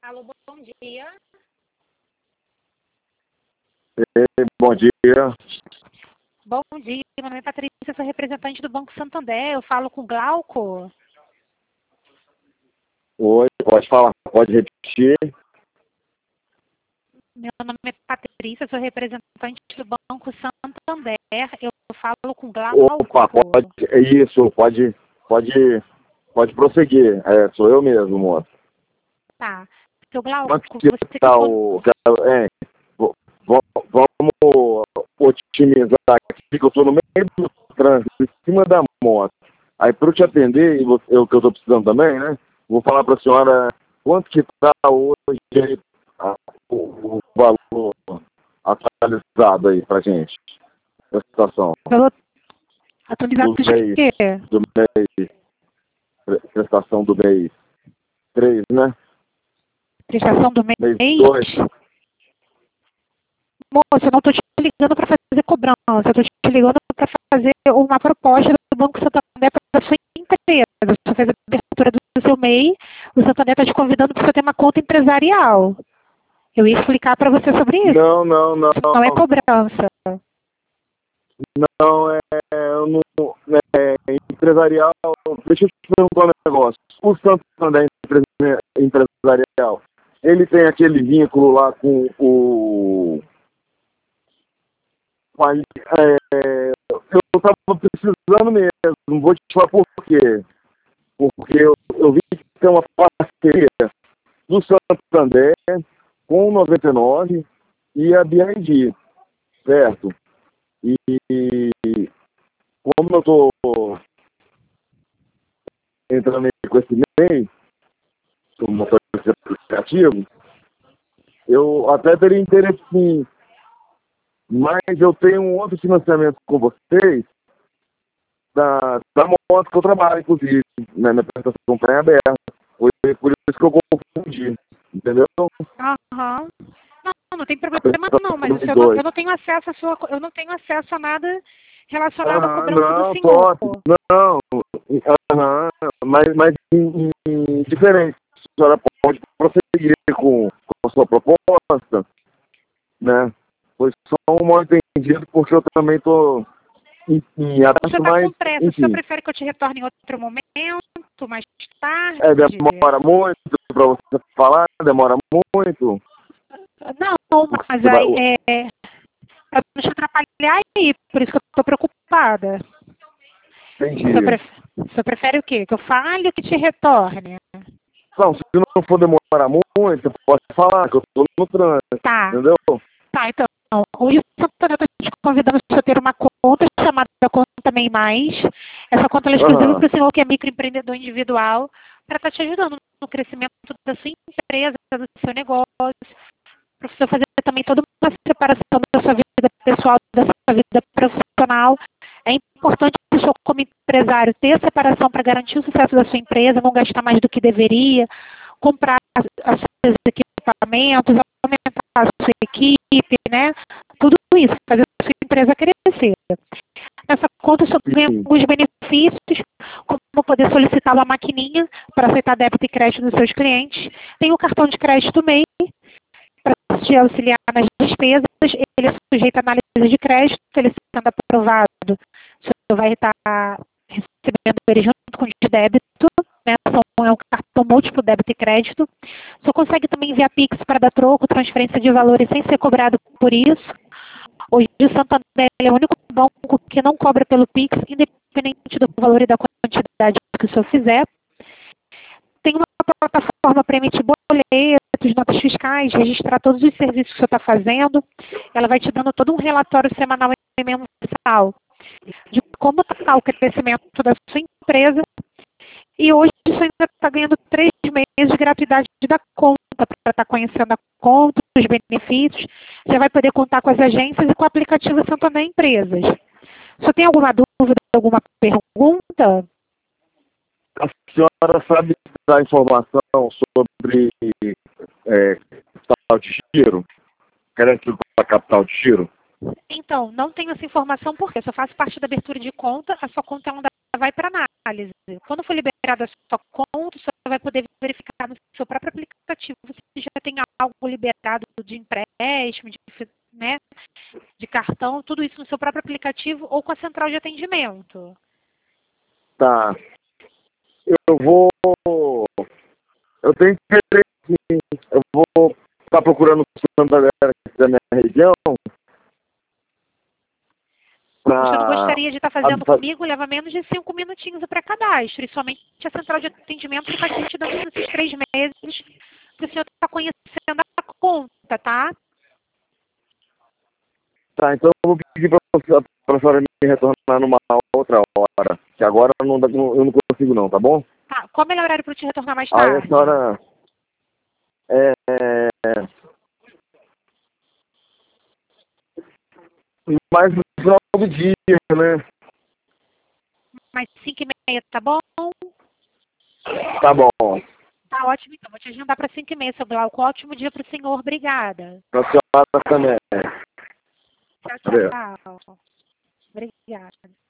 Alô, bom dia. Bom dia. Bom dia, meu nome é Patrícia, sou representante do Banco Santander. Eu falo com o Glauco. Oi, pode falar, pode repetir. Meu nome é Patrícia, sou representante do Banco Santander. Eu falo com o Glauco. Opa, pode, isso, pode prosseguir. Sou eu mesmo, moço. Tá. Seu Glauco, Quanto que você tá clicou... vamos otimizar aqui, que eu estou no meio do trânsito, em cima da moto. Aí, para eu te atender, o que eu estou precisando também, né? Vou falar para a senhora quanto que está hoje aí, o valor atualizado aí para gente, da situação. Valor atualizado Do de mês, quê? prestação do mês 3, né? Prestação do mês? Mês 2. Moça, eu não estou te ligando para fazer cobrança. Eu estou te ligando para fazer uma proposta do Banco Santander para a sua empresa. Você fez a abertura do seu MEI, o Santander está te convidando para você ter uma conta empresarial. Eu ia explicar para você sobre isso. Não. Não é cobrança. Não, empresarial. Deixa eu te perguntar um negócio. O Santander empresarial, ele tem aquele vínculo lá com o... eu estava precisando mesmo, vou te falar por quê. Porque eu vi que tem uma parceria do Santander com o 99 e a BND, certo? E como eu estou entrando aí com esse MEI, como motorista aplicativo, eu até teria interesse sim, mas eu tenho um outro financiamento com vocês da moto que eu trabalho, inclusive, né? Minha prestação está em aberta. Foi por isso que eu confundi, entendeu? Aham. Não tem problema não, mas eu não tenho acesso eu não tenho acesso a nada relacionado à cobrança do senhor. Mas diferente. A senhora pode prosseguir com a sua proposta, né? Foi só um mal entendido, porque eu também estou em aberto, O senhor está com pressa, enfim. o senhor prefere que eu te retorne em outro momento, mais tarde? Demora muito para você falar? Demora muito? Não, mas aí para não te atrapalhar aí, por isso que eu estou preocupada. Entendi. O senhor prefere o quê? Que eu fale ou que te retorne? Não, se não for demorar muito, você pode falar, que eu estou no trânsito, tá. Entendeu? Tá, então, hoje o Santander está te convidando a ter uma conta chamada Conta MEI Mais. Essa conta é exclusiva para o senhor que é microempreendedor individual, para estar te ajudando no crescimento da sua empresa, do seu negócio, para você fazer também toda uma separação da sua vida pessoal, da sua vida profissional. É importante o senhor, como empresário, ter a separação para garantir o sucesso da sua empresa, não gastar mais do que deveria, comprar os seus equipamentos, aumentar a sua equipe, né? Tudo isso, fazer a sua empresa crescer. Nessa conta o senhor ganha alguns benefícios, como poder solicitar uma maquininha para aceitar débito e crédito dos seus clientes. Tem o cartão de crédito MEI, para te auxiliar nas despesas. Ele é sujeito à análise de crédito, ele sendo aprovado, você vai estar recebendo ele junto com o de débito, né? É um cartão múltiplo débito e crédito. Você consegue também enviar Pix para dar troco, transferência de valores sem ser cobrado por isso. Hoje o Santander é o único banco que não cobra pelo Pix, independente do valor e da quantidade que o senhor fizer. Tem uma plataforma para emitir boletos, notas fiscais, registrar todos os serviços que o senhor está fazendo. Ela vai te dando todo um relatório semanal e mensal de como está o crescimento da sua empresa. E hoje você ainda está ganhando 3 meses de gratuidade da conta, para estar conhecendo a conta, os benefícios. Você vai poder contar com as agências e com o aplicativo Santander Empresas. Você tem alguma dúvida, alguma pergunta? A senhora sabe dar informação sobre capital de giro? Crédito para capital de giro? Então, não tenho essa informação porque eu só faço parte da abertura de conta, a sua conta ainda vai para análise. Quando for liberada a sua conta, você vai poder verificar no seu próprio aplicativo aplicativo você já tem algo liberado de empréstimo, né, de cartão, tudo isso no seu próprio aplicativo ou com a central de atendimento. Tá. Eu vou. Eu tenho interesse, sim. Eu vou estar procurando o da galera aqui da minha região. Você não gostaria de estar fazendo comigo? Leva menos de 5 minutinhos para cadastro. E somente a central de atendimento que vai te dando esses 3 meses para o senhor estar conhecendo a conta, tá? Tá, então eu vou pedir para a senhora me retornar numa outra hora. Que agora não dá, eu não consigo não, tá bom? Tá. Qual é o melhor horário para eu te retornar mais Aí tarde? a senhora... mais no final do dia, né? Mais 5h30, tá bom? Tá bom. Tá ótimo, então. Vou te agendar para 5h30, seu Glauco. Ótimo dia para o senhor. Obrigada. Pra senhora também. Tchau, Valeu. tchau. Obrigada.